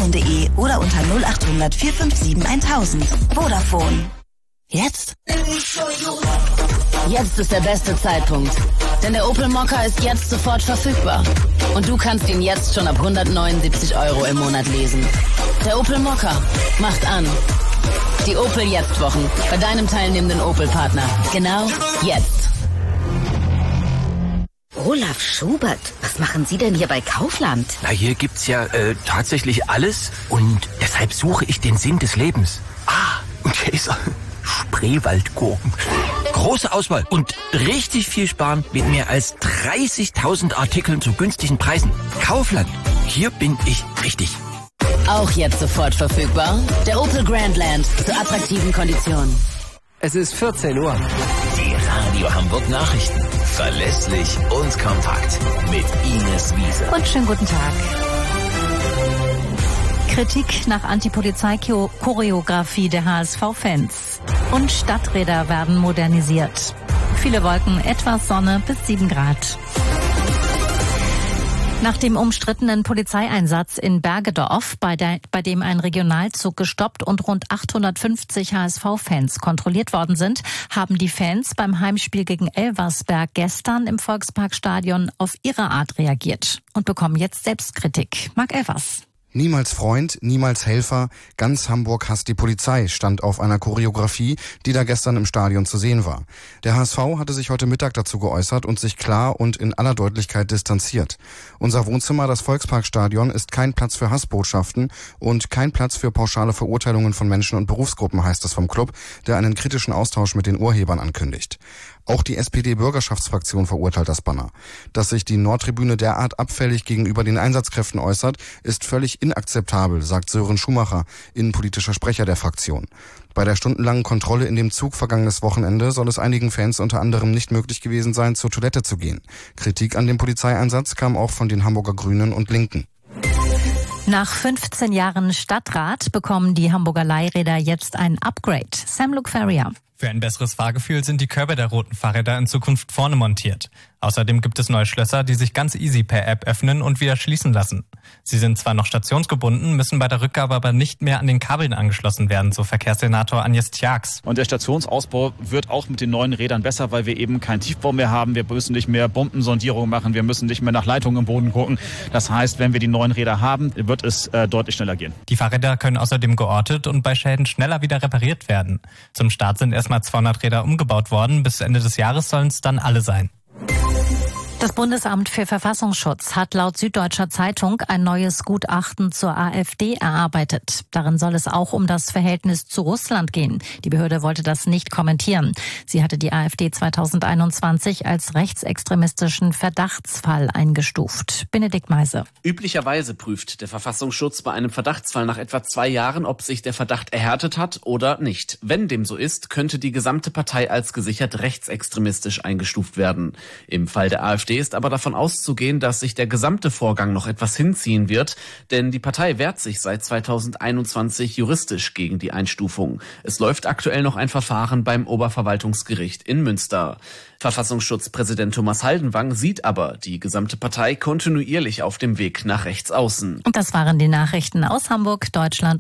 vodafone.de oder unter 0800 457 1000. Vodafone. Jetzt? Jetzt ist der beste Zeitpunkt. Denn der Opel Mokka ist jetzt sofort verfügbar. Und du kannst ihn jetzt schon ab 179 € im Monat leasen. Der Opel Mokka macht an. Die Opel Jetzt-Wochen bei deinem teilnehmenden Opel-Partner. Genau jetzt. Olaf Schubert, was machen Sie denn hier bei Kaufland? Na, hier gibt's ja tatsächlich alles und deshalb suche ich den Sinn des Lebens. Und hier ist er. Spreewaldgurken. Große Auswahl und richtig viel Sparen mit mehr als 30.000 Artikeln zu günstigen Preisen. Kaufland, hier bin ich richtig. Auch jetzt sofort verfügbar. Der Opel Grandland zu attraktiven Konditionen. Es ist 14 Uhr. Die Radio Hamburg Nachrichten. Verlässlich und kompakt. Mit Ines Wiese. Und schönen guten Tag. Kritik nach Antipolizei-Choreografie der HSV-Fans. Und Stadträder werden modernisiert. Viele Wolken, etwas Sonne bis 7 Grad. Nach dem umstrittenen Polizeieinsatz in Bergedorf, bei dem ein Regionalzug gestoppt und rund 850 HSV-Fans kontrolliert worden sind, haben die Fans beim Heimspiel gegen Elversberg gestern im Volksparkstadion auf ihre Art reagiert und bekommen jetzt Selbstkritik. Marc Elvers. Niemals Freund, niemals Helfer, ganz Hamburg hasst die Polizei, stand auf einer Choreografie, die da gestern im Stadion zu sehen war. Der HSV hatte sich heute Mittag dazu geäußert und sich klar und in aller Deutlichkeit distanziert. Unser Wohnzimmer, das Volksparkstadion, ist kein Platz für Hassbotschaften und kein Platz für pauschale Verurteilungen von Menschen und Berufsgruppen, heißt es vom Club, der einen kritischen Austausch mit den Urhebern ankündigt. Auch die SPD-Bürgerschaftsfraktion verurteilt das Banner. Dass sich die Nordtribüne derart abfällig gegenüber den Einsatzkräften äußert, ist völlig inakzeptabel, sagt Sören Schumacher, innenpolitischer Sprecher der Fraktion. Bei der stundenlangen Kontrolle in dem Zug vergangenes Wochenende soll es einigen Fans unter anderem nicht möglich gewesen sein, zur Toilette zu gehen. Kritik an dem Polizeieinsatz kam auch von den Hamburger Grünen und Linken. Nach 15 Jahren Stadtrat bekommen die Hamburger Leihräder jetzt ein Upgrade. Sam-Luc Ferrier. Für ein besseres Fahrgefühl sind die Körbe der roten Fahrräder in Zukunft vorne montiert. Außerdem gibt es neue Schlösser, die sich ganz easy per App öffnen und wieder schließen lassen. Sie sind zwar noch stationsgebunden, müssen bei der Rückgabe aber nicht mehr an den Kabeln angeschlossen werden, so Verkehrssenator Agnes Tjax. Und der Stationsausbau wird auch mit den neuen Rädern besser, weil wir eben keinen Tiefbau mehr haben. Wir müssen nicht mehr Bombensondierung machen, wir müssen nicht mehr nach Leitungen im Boden gucken. Das heißt, wenn wir die neuen Räder haben, wird es deutlich schneller gehen. Die Fahrräder können außerdem geortet und bei Schäden schneller wieder repariert werden. Zum Start sind erstmal 200 Räder umgebaut worden, bis Ende des Jahres sollen es dann alle sein. Das Bundesamt für Verfassungsschutz hat laut Süddeutscher Zeitung ein neues Gutachten zur AfD erarbeitet. Darin soll es auch um das Verhältnis zu Russland gehen. Die Behörde wollte das nicht kommentieren. Sie hatte die AfD 2021 als rechtsextremistischen Verdachtsfall eingestuft. Benedikt Meise. Üblicherweise prüft der Verfassungsschutz bei einem Verdachtsfall nach etwa 2 Jahren, ob sich der Verdacht erhärtet hat oder nicht. Wenn dem so ist, könnte die gesamte Partei als gesichert rechtsextremistisch eingestuft werden. Im Fall der AfD ist aber davon auszugehen, dass sich der gesamte Vorgang noch etwas hinziehen wird, denn die Partei wehrt sich seit 2021 juristisch gegen die Einstufung. Es läuft aktuell noch ein Verfahren beim Oberverwaltungsgericht in Münster. Verfassungsschutzpräsident Thomas Haldenwang sieht aber die gesamte Partei kontinuierlich auf dem Weg nach rechts außen. Und das waren die Nachrichten aus Hamburg, Deutschland